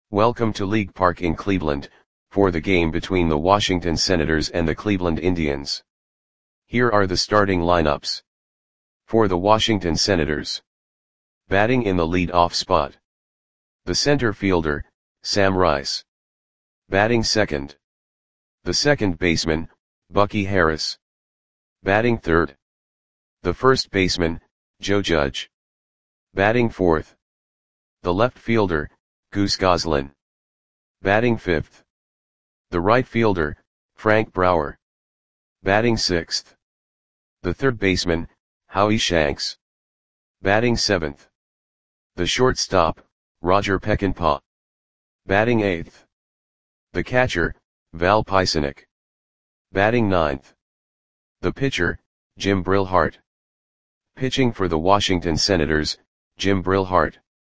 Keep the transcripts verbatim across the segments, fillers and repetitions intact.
Welcome to League Park in Cleveland, for the game between the Washington Senators and the Cleveland Indians. Here are the starting lineups. For the Washington Senators. Batting in the lead-off spot. The center fielder, Sam Rice. Batting second. The second baseman, Bucky Harris. Batting third. The first baseman, Joe Judge. Batting fourth. The left fielder, Goose Goslin. Batting fifth. The right fielder, Frank Brower. Batting sixth. The third baseman, Howie Shanks. Batting seventh. The shortstop, Roger Peckinpah. Batting eighth. The catcher, Val Pisanic. Batting ninth. The pitcher, Jim Brillhart. Pitching for the Washington Senators, Jim Brillhart.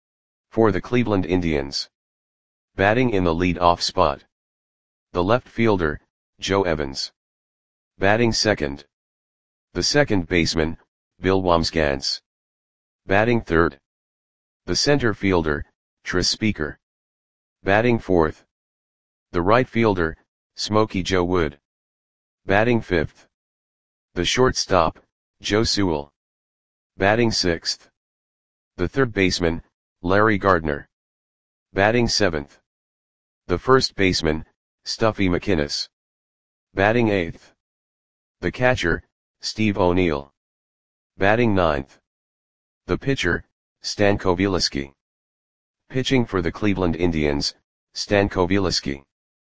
For the Cleveland Indians. Batting in the lead-off spot. The left fielder, Joe Evans. Batting second. The second baseman, Bill Wambsgans. Batting third. The center fielder, Tris Speaker. Batting fourth. The right fielder, Smokey Joe Wood. Batting fifth. The shortstop, Joe Sewell. Batting sixth. The third baseman, Larry Gardner. Batting seventh. The first baseman, Stuffy McInnis. Batting eighth. The catcher, Steve O'Neill. Batting ninth. The pitcher, Stan Kowieliski. Pitching for the Cleveland Indians, Stan Kowieliski.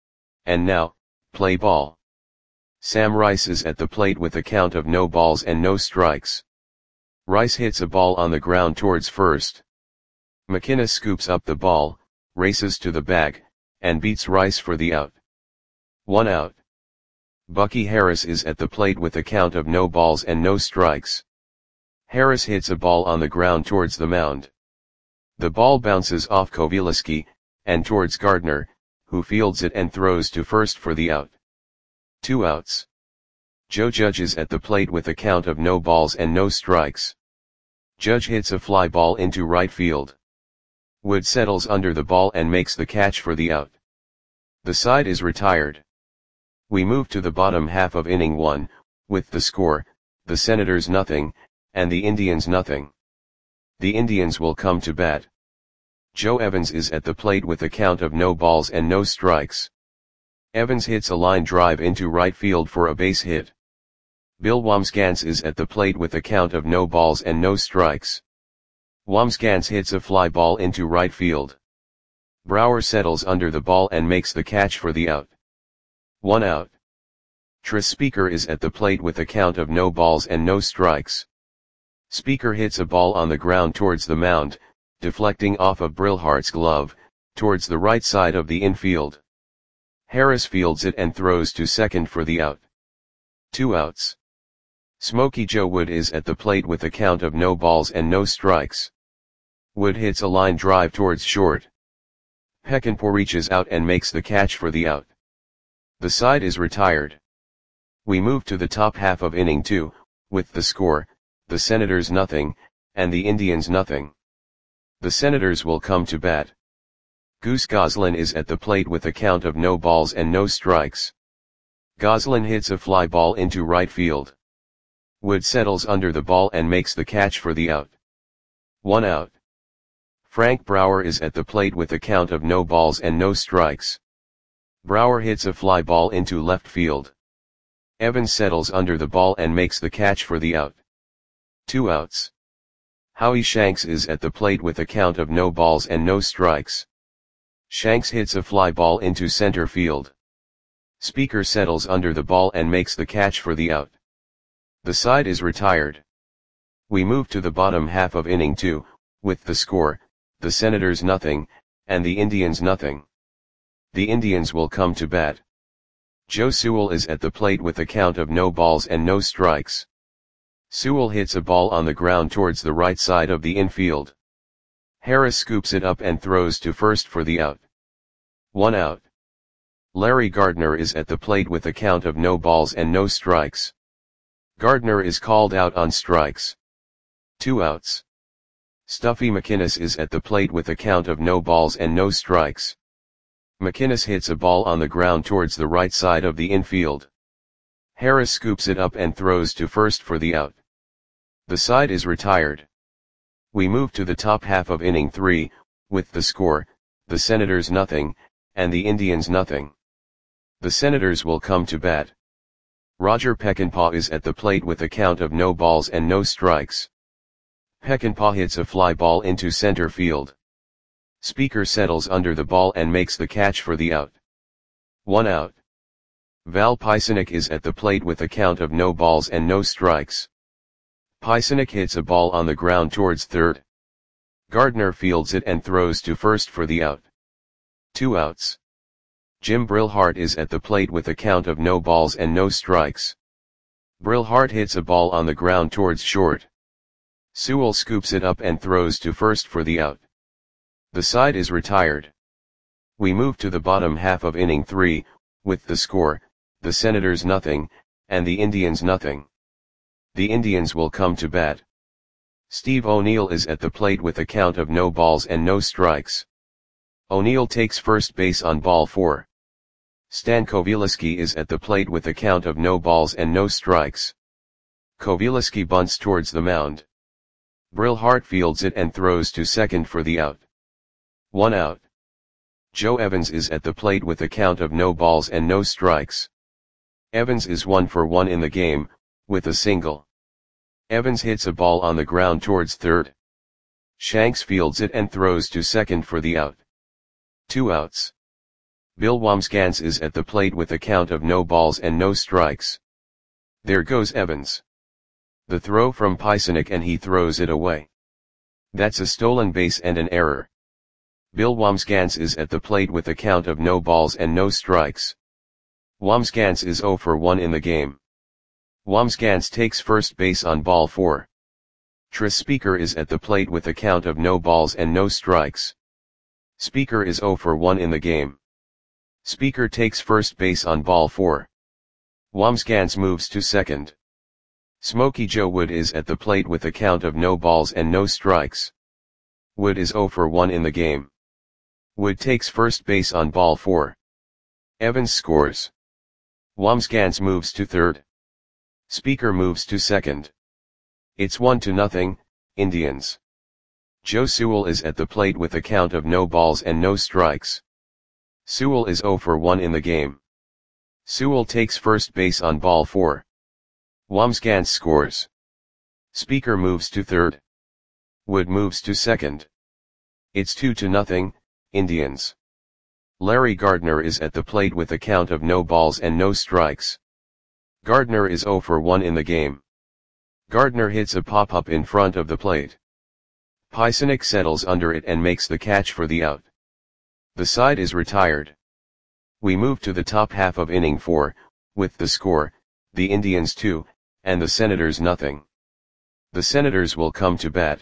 And now, play ball. Sam Rice is at the plate with a count of no balls and no strikes. Rice hits a ball on the ground towards first. McInnis scoops up the ball, races to the bag, and beats Rice for the out. One out. Bucky Harris is at the plate with a count of no balls and no strikes. Harris hits a ball on the ground towards the mound. The ball bounces off Kowieliski, and towards Gardner, who fields it and throws to first for the out. Two outs. Joe Judge is at the plate with a count of no balls and no strikes. Judge hits a fly ball into right field. Wood settles under the ball and makes the catch for the out. The side is retired. We move to the bottom half of inning one, with the score, the Senators nothing, and the Indians nothing. The Indians will come to bat. Joe Evans is at the plate with a count of no balls and no strikes. Evans hits a line drive into right field for a base hit. Bill Wambsgans is at the plate with a count of no balls and no strikes. Wambsgans hits a fly ball into right field. Brower settles under the ball and makes the catch for the out. One out. Tris Speaker is at the plate with a count of no balls and no strikes. Speaker hits a ball on the ground towards the mound, deflecting off of Brillhart's glove, towards the right side of the infield. Harris fields it and throws to second for the out. Two outs. Smokey Joe Wood is at the plate with a count of no balls and no strikes. Wood hits a line drive towards short. Peckinpah reaches out and makes the catch for the out. The side is retired. We move to the top half of inning two, with the score, the Senators nothing, and the Indians nothing. The Senators will come to bat. Goose Goslin is at the plate with a count of no balls and no strikes. Goslin hits a fly ball into right field. Wood settles under the ball and makes the catch for the out. One out. Frank Brower is at the plate with a count of no balls and no strikes. Brower hits a fly ball into left field. Evans settles under the ball and makes the catch for the out. Two outs. Howie Shanks is at the plate with a count of no balls and no strikes. Shanks hits a fly ball into center field. Speaker settles under the ball and makes the catch for the out. The side is retired. We move to the bottom half of inning two, with the score, the Senators nothing, and the Indians nothing. The Indians will come to bat. Joe Sewell is at the plate with a count of no balls and no strikes. Sewell hits a ball on the ground towards the right side of the infield. Harris scoops it up and throws to first for the out. One out. Larry Gardner is at the plate with a count of no balls and no strikes. Gardner is called out on strikes. Two outs. Stuffy McInnis is at the plate with a count of no balls and no strikes. McInnes hits a ball on the ground towards the right side of the infield. Harris scoops it up and throws to first for the out. The side is retired. We move to the top half of inning three, with the score, the Senators nothing, and the Indians nothing. The Senators will come to bat. Roger Peckinpah is at the plate with a count of no balls and no strikes. Peckinpah hits a fly ball into center field. Speaker settles under the ball and makes the catch for the out. One out. Val Pisanic is at the plate with a count of no balls and no strikes. Pisanic hits a ball on the ground towards third. Gardner fields it and throws to first for the out. Two outs. Jim Brillhart is at the plate with a count of no balls and no strikes. Brillhart hits a ball on the ground towards short. Sewell scoops it up and throws to first for the out. The side is retired. We move to the bottom half of inning three, with the score, the Senators nothing, and the Indians nothing. The Indians will come to bat. Steve O'Neill is at the plate with a count of no balls and no strikes. O'Neill takes first base on ball four. Stan Kowieliski is at the plate with a count of no balls and no strikes. Kowieliski bunts towards the mound. Brillhart fields it and throws to second for the out. One out. Joe Evans is at the plate with a count of no balls and no strikes. Evans is one for one in the game, with a single. Evans hits a ball on the ground towards third. Shanks fields it and throws to second for the out. Two outs. Bill Wambsgans is at the plate with a count of no balls and no strikes. There goes Evans. The throw from Pisanic and he throws it away. That's a stolen base and an error. Bill Wambsgans is at the plate with a count of no balls and no strikes. Wambsgans is zero for one in the game. Wambsgans takes first base on ball four. Tris Speaker is at the plate with a count of no balls and no strikes. Speaker is zero for one in the game. Speaker takes first base on ball four. Wambsgans moves to second. Smokey Joe Wood is at the plate with a count of no balls and no strikes. Wood is zero for one in the game. Wood takes first base on ball four. Evans scores. Wambsgans moves to third. Speaker moves to second. It's one to nothing, Indians. Joe Sewell is at the plate with a count of no balls and no strikes. Sewell is zero for one in the game. Sewell takes first base on ball four. Wambsgans scores. Speaker moves to third. Wood moves to second. It's two to nothing, Indians. Larry Gardner is at the plate with a count of no balls and no strikes. Gardner is zero for one in the game. Gardner hits a pop-up in front of the plate. Pisanic settles under it and makes the catch for the out. The side is retired. We move to the top half of inning four, with the score, the Indians two, and the Senators nothing. The Senators will come to bat.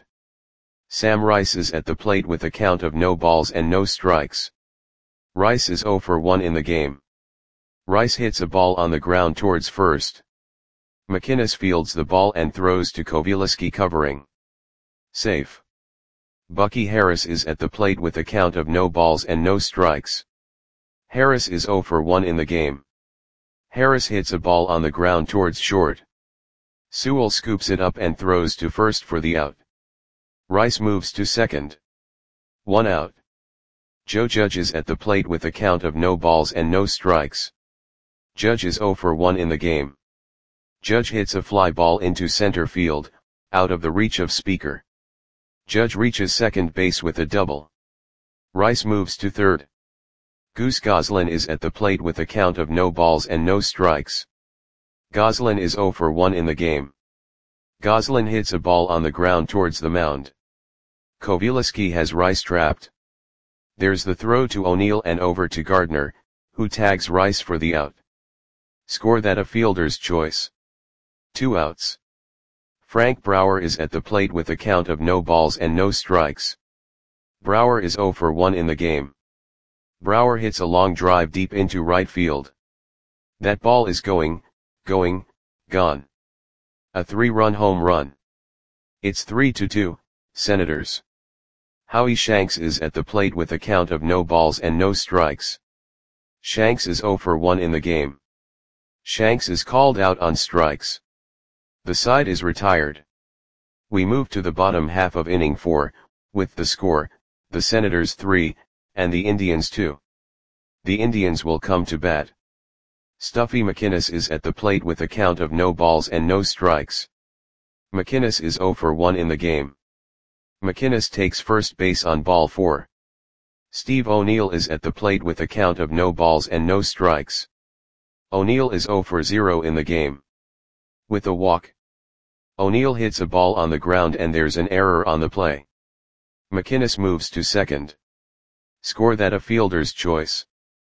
Sam Rice is at the plate with a count of no balls and no strikes. Rice is zero for one in the game. Rice hits a ball on the ground towards first. McInnes fields the ball and throws to Kowieliski covering. Safe. Bucky Harris is at the plate with a count of no balls and no strikes. Harris is zero for one in the game. Harris hits a ball on the ground towards short. Sewell scoops it up and throws to first for the out. Rice moves to second. One out. Joe Judge is at the plate with a count of no balls and no strikes. Judge is zero for one in the game. Judge hits a fly ball into center field, out of the reach of Speaker. Judge reaches second base with a double. Rice moves to third. Goose Goslin is at the plate with a count of no balls and no strikes. Goslin is zero for one in the game. Goslin hits a ball on the ground towards the mound. Kowieliski has Rice trapped. There's the throw to O'Neill and over to Gardner, who tags Rice for the out. Score that a fielder's choice. Two outs. Frank Brower is at the plate with a count of no balls and no strikes. Brower is zero for one in the game. Brower hits a long drive deep into right field. That ball is going, going, gone. A three-run home run. It's three to two, Senators. Howie Shanks is at the plate with a count of no balls and no strikes. Shanks is zero for one in the game. Shanks is called out on strikes. The side is retired. We move to the bottom half of inning four, with the score, the Senators three, and the Indians two. The Indians will come to bat. Stuffy McInnis is at the plate with a count of no balls and no strikes. McInnis is zero for one in the game. McInnis takes first base on ball four. Steve O'Neill is at the plate with a count of no balls and no strikes. O'Neill is zero for zero in the game. With a walk, O'Neill hits a ball on the ground and there's an error on the play. McInnis moves to second. Score that a fielder's choice.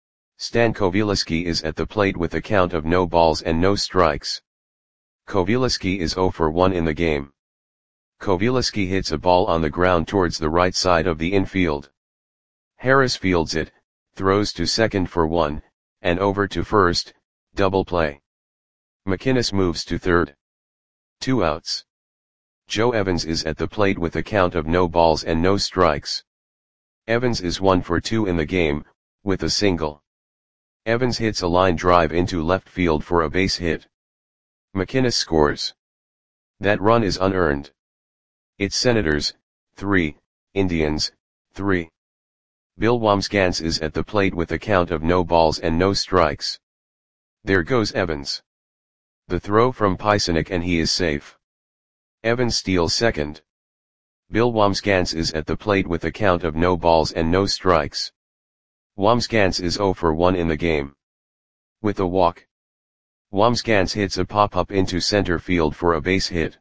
Stan Kowieliski is at the plate with a count of no balls and no strikes. Kowieliski is zero for one in the game. Kowieliski hits a ball on the ground towards the right side of the infield. Harris fields it, throws to second for one, and over to first, double play. McInnis moves to third. Two outs. Joe Evans is at the plate with a count of no balls and no strikes. Evans is one for two in the game, with a single. Evans hits a line drive into left field for a base hit. McInnis scores. That run is unearned. It's Senators, three, Indians, three. Bill Wambsgans is at the plate with a count of no balls and no strikes. There goes Evans. The throw from Pysenik and he is safe. Evans steals second. Bill Wambsgans is at the plate with a count of no balls and no strikes. Wambsgans is zero for one in the game. With a walk, Wambsgans hits a pop-up into center field for a base hit.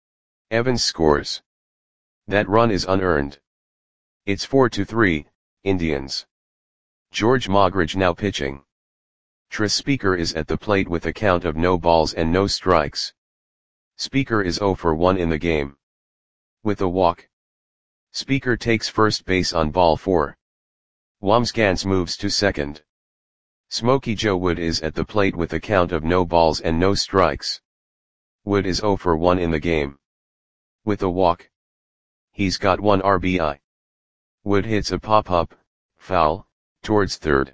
Evans scores. That run is unearned. It's four to three, Indians. George Mogridge now pitching. Tris Speaker is at the plate with a count of no balls and no strikes. Speaker is zero for one in the game. With a walk, Speaker takes first base on ball four. Wambsgans moves to second. Smokey Joe Wood is at the plate with a count of no balls and no strikes. Wood is zero for one in the game. With a walk, he's got one R B I. Wood hits a pop-up, foul, towards third.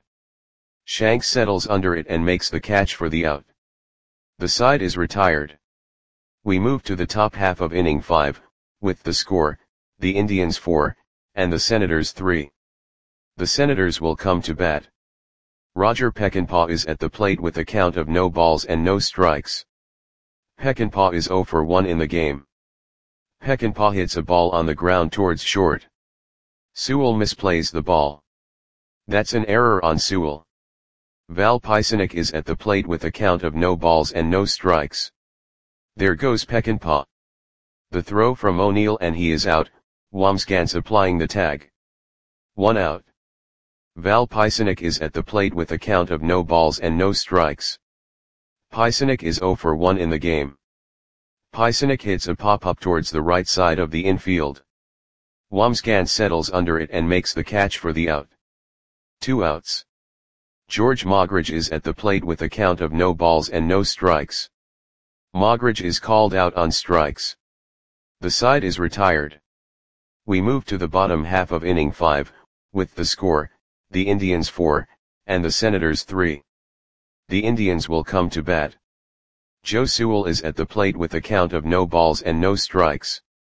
Shanks settles under it and makes the catch for the out. The side is retired. We move to the top half of inning five, with the score, the Indians four, and the Senators three. The Senators will come to bat. Roger Peckinpah is at the plate with a count of no balls and no strikes. Peckinpah is zero for one in the game. Peckinpah hits a ball on the ground towards short. Sewell misplays the ball. That's an error on Sewell. Val Pysenik is at the plate with a count of no balls and no strikes. There goes Peckinpah. The throw from O'Neill and he is out, Wambsgans applying the tag. One out. Val Pysenik is at the plate with a count of no balls and no strikes. Pysenik is zero for one in the game. Pysenik hits a pop-up towards the right side of the infield. Wambsgans settles under it and makes the catch for the out. Two outs. George Mogridge is at the plate with a count of no balls and no strikes. Mogridge is called out on strikes. The side is retired. We move to the bottom half of inning five, with the score, the Indians four, and the Senators three. The Indians will come to bat. Joe Sewell is at the plate with a count of no balls and no strikes.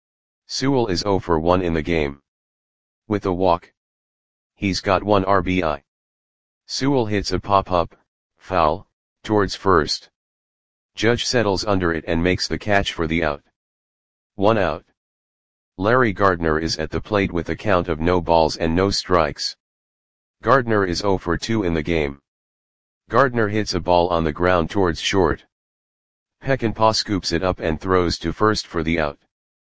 Sewell is zero for one in the game. With a walk, he's got one R B I. Sewell hits a pop-up, foul, towards first. Judge settles under it and makes the catch for the out. One out. Larry Gardner is at the plate with a count of no balls and no strikes. Gardner is zero for two in the game. Gardner hits a ball on the ground towards short. Peckinpah scoops it up and throws to first for the out.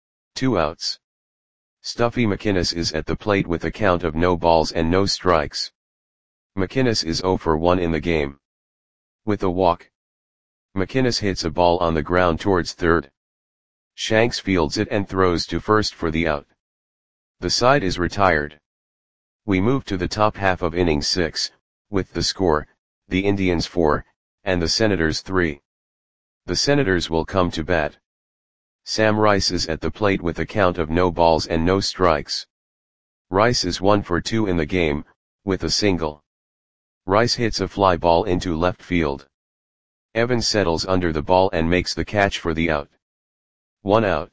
Two outs. Stuffy McInnis is at the plate with a count of no balls and no strikes. McInnis is zero for one in the game. With a walk, McInnis hits a ball on the ground towards third. Shanks fields it and throws to first for the out. The side is retired. We move to the top half of inning six, with the score, the Indians four, and the Senators three. The Senators will come to bat. Sam Rice is at the plate with a count of no balls and no strikes. Rice is one for two in the game, with a single. Rice hits a fly ball into left field. Evans settles under the ball and makes the catch for the out. One out.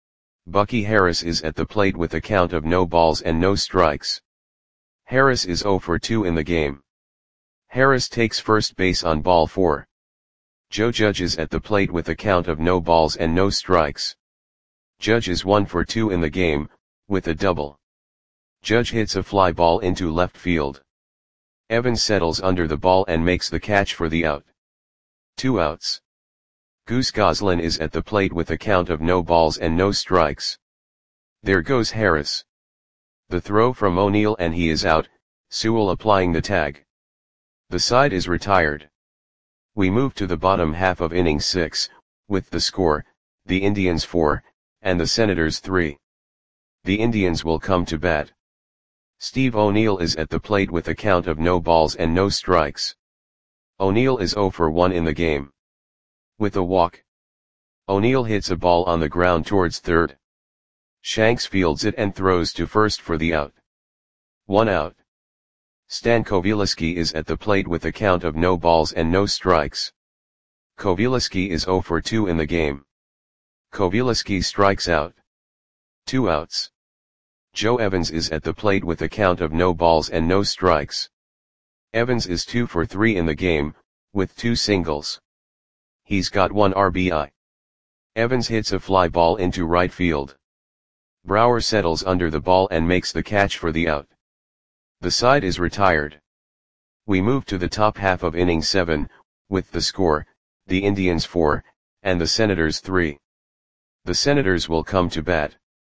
Bucky Harris is at the plate with a count of no balls and no strikes. Harris is oh for two in the game. Harris takes first base on ball four. Joe Judge is at the plate with a count of no balls and no strikes. Judge is one for two in the game, with a double. Judge hits a fly ball into left field. Evans settles under the ball and makes the catch for the out. Two outs. Goose Goslin is at the plate with a count of no balls and no strikes. There goes Harris. The throw from O'Neill and he is out, Sewell applying the tag. The side is retired. We move to the bottom half of inning six, with the score, the Indians four, and the Senators three. The Indians will come to bat. Steve O'Neill is at the plate with a count of no balls and no strikes. O'Neill is oh for one in the game. With a walk. O'Neill hits a ball on the ground towards third. Shanks fields it and throws to first for the out. One out. Stan Coveleski is at the plate with a count of no balls and no strikes. Coveleski is oh for two in the game. Coveleski strikes out. Two outs. Joe Evans is at the plate with a count of no balls and no strikes. Evans is two for three in the game, with two singles. He's got one R B I. Evans hits a fly ball into right field. Brower settles under the ball and makes the catch for the out. The side is retired. We move to the top half of inning seven, with the score, the Indians four, and the Senators three. The Senators will come to bat.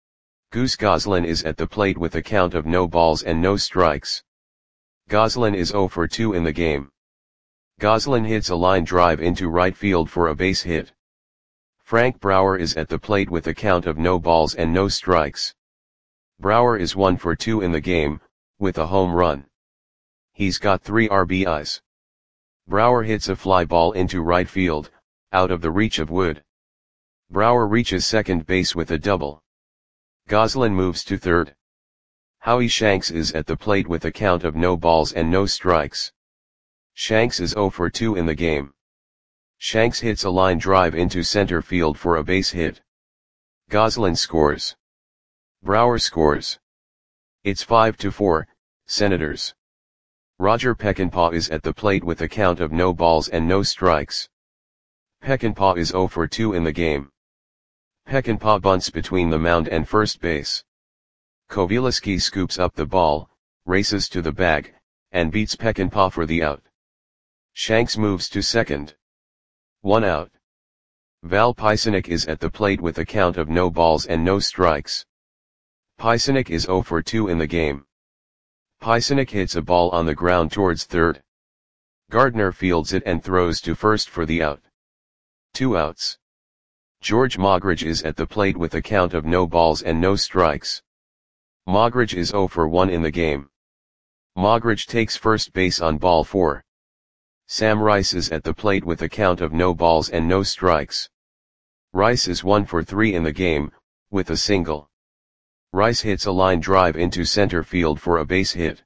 Goose Goslin is at the plate with a count of no balls and no strikes. Goslin is oh for two in the game. Goslin hits a line drive into right field for a base hit. Frank Brower is at the plate with a count of no balls and no strikes. Brower is one for two in the game, with a home run. He's got three R B Is. Brower hits a fly ball into right field, out of the reach of Wood. Brower reaches second base with a double. Goslin moves to third. Howie Shanks is at the plate with a count of no balls and no strikes. Shanks is oh for two in the game. Shanks hits a line drive into center field for a base hit. Goslin scores. Brower scores. It's five to four, Senators. Roger Peckinpah is at the plate with a count of no balls and no strikes. Peckinpah is oh for two in the game. Peckinpah bunts between the mound and first base. Coveleski scoops up the ball, races to the bag, and beats Peckinpah for the out. Shanks moves to second. One out. Val Pisanic is at the plate with a count of no balls and no strikes. Pisanic is oh for two in the game. Pisanic hits a ball on the ground towards third. Gardner fields it and throws to first for the out. Two outs. George Mogridge is at the plate with a count of no balls and no strikes. Mogridge is oh for one in the game. Mogridge takes first base on ball four. Sam Rice is at the plate with a count of no balls and no strikes. Rice is one for three in the game, with a single. Rice hits a line drive into center field for a base hit.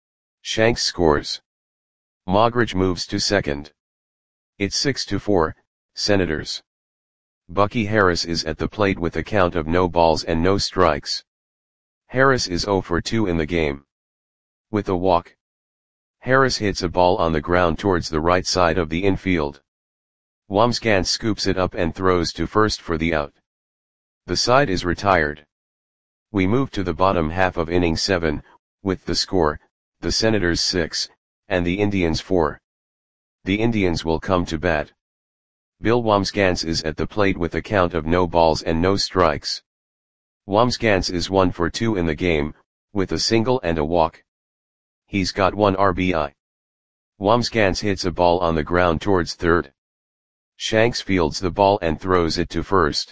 Shanks scores. Mogridge moves to second. It's six to four, Senators. Bucky Harris is at the plate with a count of no balls and no strikes. Harris is oh for two in the game. With a walk. Harris hits a ball on the ground towards the right side of the infield. Wamsgans scoops it up and throws to first for the out. The side is retired. We move to the bottom half of inning seven, with the score, the Senators six, and the Indians four. The Indians will come to bat. Bill Wamsgans is at the plate with a count of no balls and no strikes. Wamsgans is one for two in the game, with a single and a walk. He's got one R B I. Wamsgans hits a ball on the ground towards third. Shanks fields the ball and throws it to first.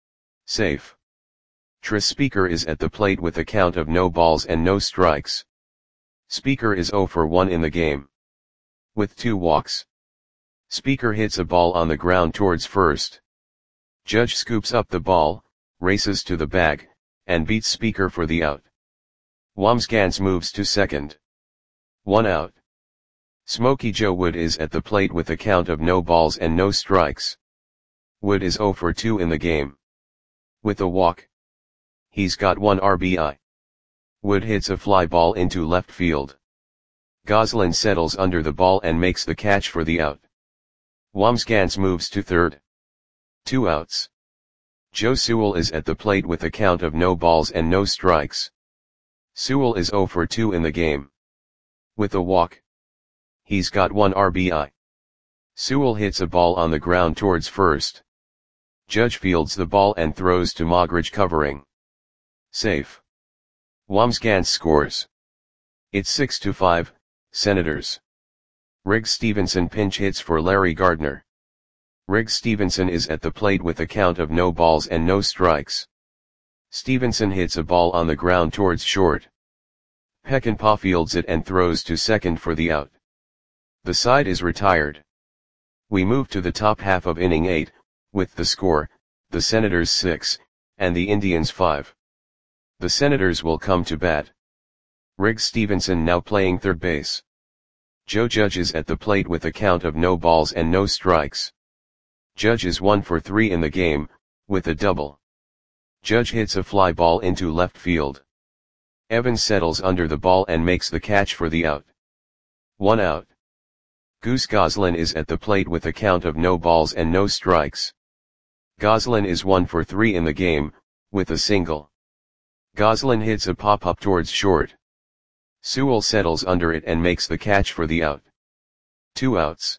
Safe. Tris Speaker is at the plate with a count of no balls and no strikes. Speaker is oh for one in the game. With two walks. Speaker hits a ball on the ground towards first. Judge scoops up the ball, races to the bag, and beats Speaker for the out. Wamsgans moves to second. One out. Smokey Joe Wood is at the plate with a count of no balls and no strikes. Wood is oh for two in the game. With a walk. He's got one R B I. Wood hits a fly ball into left field. Goslin settles under the ball and makes the catch for the out. Wamsgans moves to third. Two outs. Joe Sewell is at the plate with a count of no balls and no strikes. Sewell is oh for two in the game. With a walk. He's got one R B I. Sewell hits a ball on the ground towards first. Judge fields the ball and throws to Mogridge covering. Safe. Wamsgans scores. It's six to five, Senators. Riggs Stevenson pinch hits for Larry Gardner. Riggs Stevenson is at the plate with a count of no balls and no strikes. Stevenson hits a ball on the ground towards short. Peckinpah fields it and throws to second for the out. The side is retired. We move to the top half of inning eight, with the score, the Senators six, and the Indians five. The Senators will come to bat. Riggs Stevenson now playing third base. Joe Judge is at the plate with a count of no balls and no strikes. Judge is one for three in the game, with a double. Judge hits a fly ball into left field. Evans settles under the ball and makes the catch for the out. One out. Goose Goslin is at the plate with a count of no balls and no strikes. Goslin is one for three in the game, with a single. Goslin hits a pop-up towards short. Sewell settles under it and makes the catch for the out. Two outs.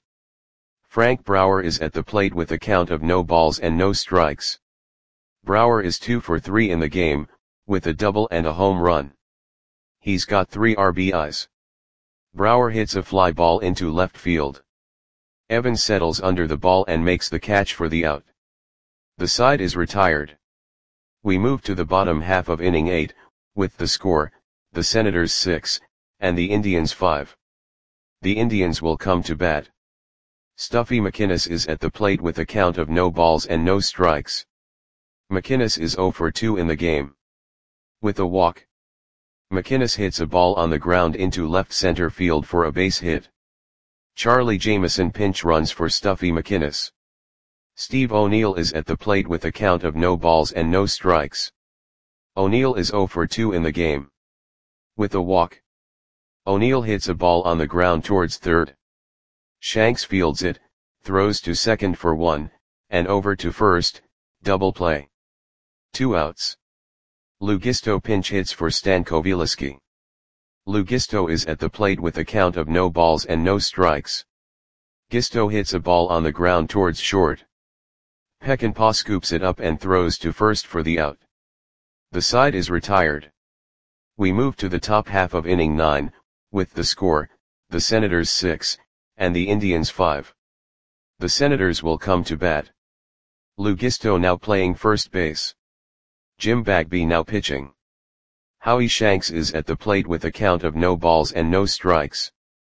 Frank Brower is at the plate with a count of no balls and no strikes. Brower is two for three in the game, with a double and a home run. He's got three R B Is. Brower hits a fly ball into left field. Evans settles under the ball and makes the catch for the out. The side is retired. We move to the bottom half of inning eight, with the score, the Senators six, and the Indians five. The Indians will come to bat. Stuffy McInnis is at the plate with a count of no balls and no strikes. McInnis is oh for two in the game. With a walk. McInnis hits a ball on the ground into left center field for a base hit. Charlie Jameson pinch runs for Stuffy McInnis. Steve O'Neill is at the plate with a count of no balls and no strikes. O'Neill is oh for two in the game. With a walk. O'Neill hits a ball on the ground towards third. Shanks fields it, throws to second for one, and over to first, double play. Two outs. Lugisto pinch hits for Stan Kowieliski. Lugisto is at the plate with a count of no balls and no strikes. Gisto hits a ball on the ground towards short. Peckinpah scoops it up and throws to first for the out. The side is retired. We move to the top half of inning nine, with the score, the Senators six, and the Indians five. The Senators will come to bat. Lugisto now playing first base. Jim Bagby now pitching. Howie Shanks is at the plate with a count of no balls and no strikes.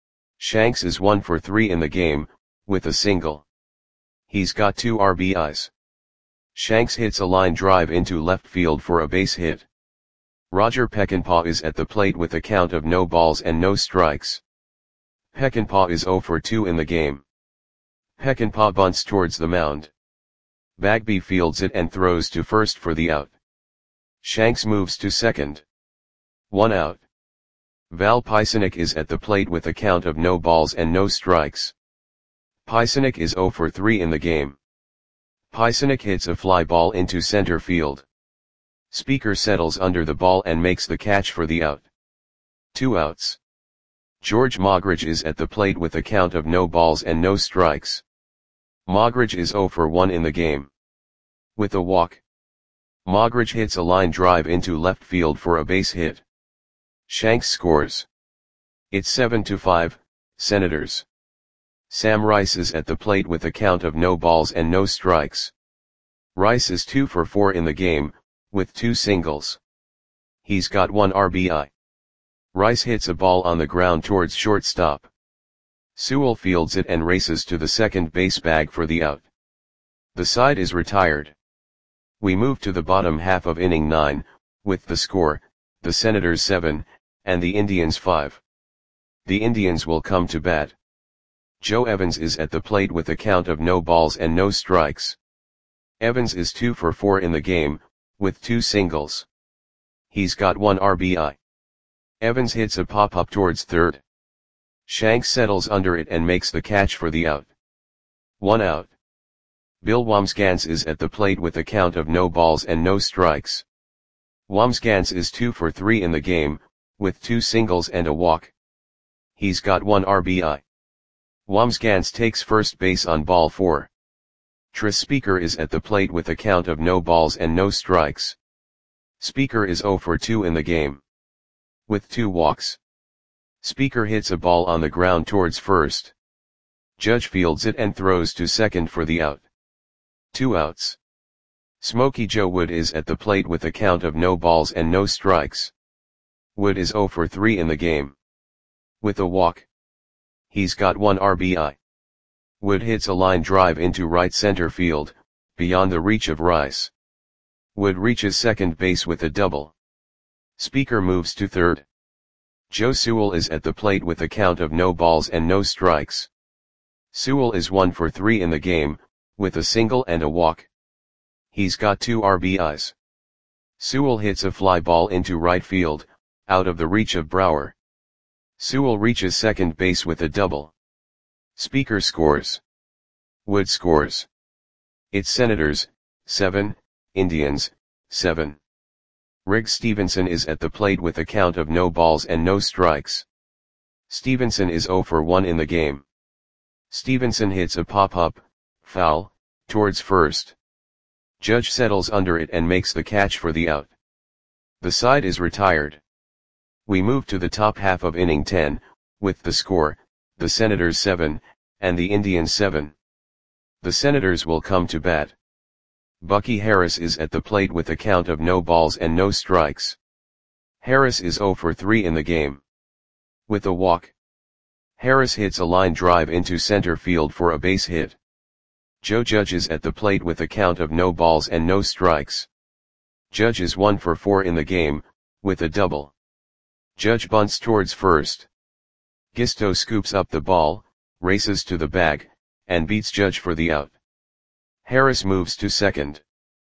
Shanks is one for three in the game, with a single. He's got two R B Is. Shanks hits a line drive into left field for a base hit. Roger Peckinpah is at the plate with a count of no balls and no strikes. Peckinpah is oh for two in the game. Peckinpah bunts towards the mound. Bagby fields it and throws to first for the out. Shanks moves to second. One out. Val Pisanic is at the plate with a count of no balls and no strikes. Pisanic is oh for three in the game. Pisanic hits a fly ball into center field. Speaker settles under the ball and makes the catch for the out. Two outs. George Mogridge is at the plate with a count of no balls and no strikes. Mogridge is oh for one in the game. With a walk. Mogridge hits a line drive into left field for a base hit. Shanks scores. It's seven to five, Senators. Sam Rice is at the plate with a count of no balls and no strikes. Rice is two for four in the game, with two singles. He's got one R B I. Rice hits a ball on the ground towards shortstop. Sewell fields it and races to the second base bag for the out. The side is retired. We move to the bottom half of inning nine, with the score, the Senators seven, and the Indians five. The Indians will come to bat. Joe Evans is at the plate with a count of no balls and no strikes. Evans is two for four in the game, with two singles. He's got one R B I. Evans hits a pop-up towards third. Shanks settles under it and makes the catch for the out. One out. Bill Wambsgans is at the plate with a count of no balls and no strikes. Wambsgans is two for three in the game, with two singles and a walk. He's got one R B I. Wambsgans takes first base on ball four. Tris Speaker is at the plate with a count of no balls and no strikes. Speaker is zero for two in the game, with two walks. Speaker hits a ball on the ground towards first. Judge fields it and throws to second for the out. Two outs. Smokey Joe Wood is at the plate with a count of no balls and no strikes. Wood is zero for three in the game, with a walk. He's got one R B I. Wood hits a line drive into right center field, beyond the reach of Rice. Wood reaches second base with a double. Speaker moves to third. Joe Sewell is at the plate with a count of no balls and no strikes. Sewell is one for three in the game, with a single and a walk. He's got two R B Is. Sewell hits a fly ball into right field, out of the reach of Brower. Sewell reaches second base with a double. Speaker scores. Wood scores. It's Senators, seven, Indians, seven. Riggs Stevenson is at the plate with a count of no balls and no strikes. Stevenson is zero for one in the game. Stevenson hits a pop-up, foul, towards first. Judge settles under it and makes the catch for the out. The side is retired. We move to the top half of inning ten, with the score, the Senators seven, and the Indians seven. The Senators will come to bat. Bucky Harris is at the plate with a count of no balls and no strikes. Harris is zero for three in the game, with a walk. Harris hits a line drive into center field for a base hit. Joe Judge is at the plate with a count of no balls and no strikes. Judge is one for four in the game, with a double. Judge bunts towards first. Gisto scoops up the ball, races to the bag, and beats Judge for the out. Harris moves to second.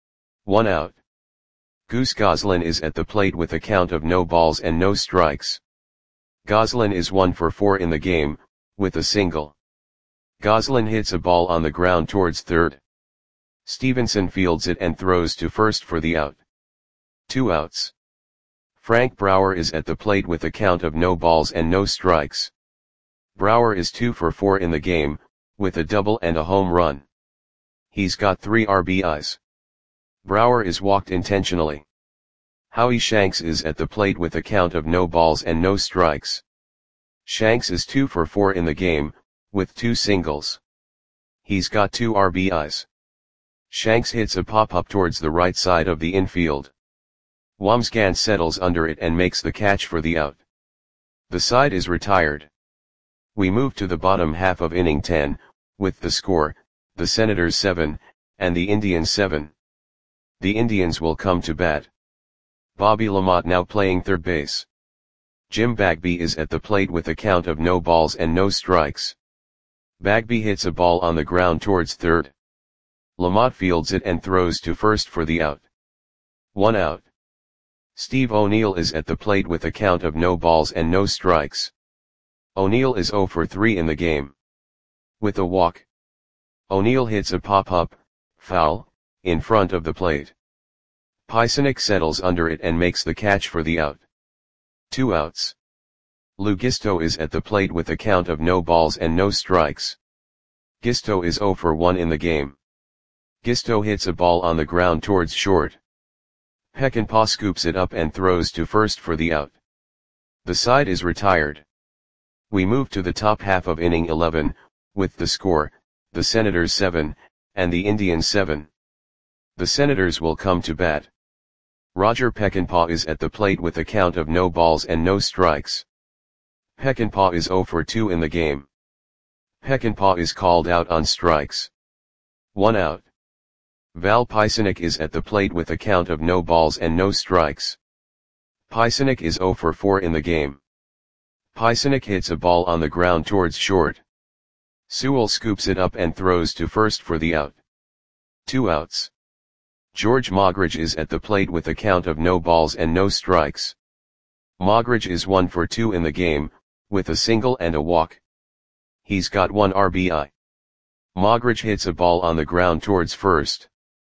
One out. Goose Goslin is at the plate with a count of no balls and no strikes. Goslin is one for four in the game, with a single. Goslin hits a ball on the ground towards third. Stevenson fields it and throws to first for the out. Two outs. Frank Brower is at the plate with a count of no balls and no strikes. Brower is two for four in the game, with a double and a home run. He's got three R B Is. Brower is walked intentionally. Howie Shanks is at the plate with a count of no balls and no strikes. Shanks is two for four in the game, with two singles. He's got two R B Is. Shanks hits a pop-up towards the right side of the infield. Wambsgans settles under it and makes the catch for the out. The side is retired. We move to the bottom half of inning ten, with the score, the Senators seven, and the Indians seven. The Indians will come to bat. Bobby Lamont now playing third base. Jim Bagby is at the plate with a count of no balls and no strikes. Bagby hits a ball on the ground towards third. Lamont fields it and throws to first for the out. One out. Steve O'Neill is at the plate with a count of no balls and no strikes. O'Neill is zero for three in the game, with a walk. O'Neill hits a pop-up, foul, in front of the plate. Pysynik settles under it and makes the catch for the out. Two outs. Lou Gisto is at the plate with a count of no balls and no strikes. Gisto is zero for one in the game. Gisto hits a ball on the ground towards short. Peckinpah scoops it up and throws to first for the out. The side is retired. We move to the top half of inning eleven, with the score, the Senators seven, and the Indians seven. The Senators will come to bat. Roger Peckinpah is at the plate with a count of no balls and no strikes. Peckinpah is zero for two in the game. Peckinpah is called out on strikes. One out. Val Pysynik is at the plate with a count of no balls and no strikes. Pysynik is zero for four in the game. Pysynik hits a ball on the ground towards short. Sewell scoops it up and throws to first for the out. Two outs. George Mogridge is at the plate with a count of no balls and no strikes. Mogridge is one for two in the game, with a single and a walk. He's got one R B I. Mogridge hits a ball on the ground towards first.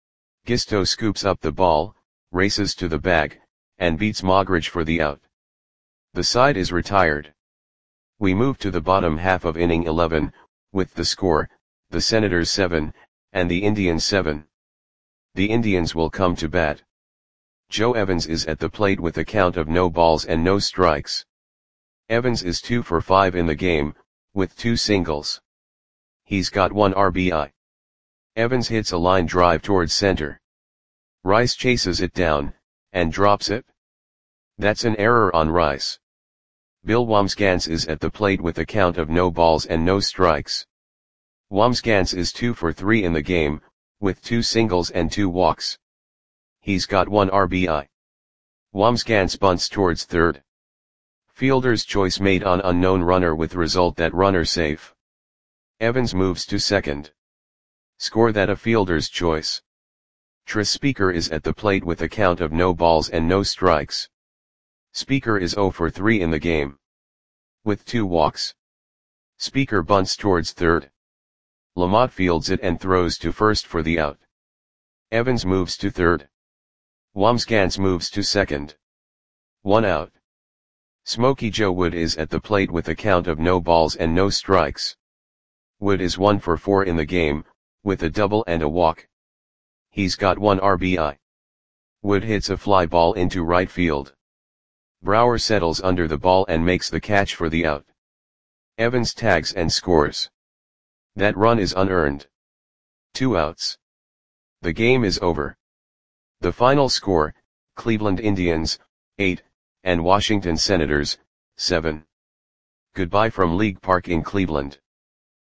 Gisto scoops up the ball, races to the bag, and beats Mogridge for the out. The side is retired. We move to the bottom half of inning eleven, with the score, the Senators seven, and the Indians seven. The Indians will come to bat. Joe Evans is at the plate with a count of no balls and no strikes. Evans is two for five in the game, with two singles. He's got one R B I. Evans hits a line drive towards center. Rice chases it down, and drops it. That's an error on Rice. Bill Wambsgans is at the plate with a count of no balls and no strikes. Wambsgans is two for three in the game, with two singles and two walks. He's got one R B I. Wambsgans bunts towards third. Fielder's choice made on unknown runner with result that runner safe. Evans moves to second. Score that a fielder's choice. Tris Speaker is at the plate with a count of no balls and no strikes. Speaker is zero for three in the game, with two walks. Speaker bunts towards third. Lamont fields it and throws to first for the out. Evans moves to third. Wambsgans moves to second. One out. Smokey Joe Wood is at the plate with a count of no balls and no strikes. Wood is one for four in the game, with a double and a walk. He's got one R B I. Wood hits a fly ball into right field. Brower settles under the ball and makes the catch for the out. Evans tags and scores. That run is unearned. Two outs. The game is over. The final score, Cleveland Indians, eight, and Washington Senators, seven. Goodbye from League Park in Cleveland.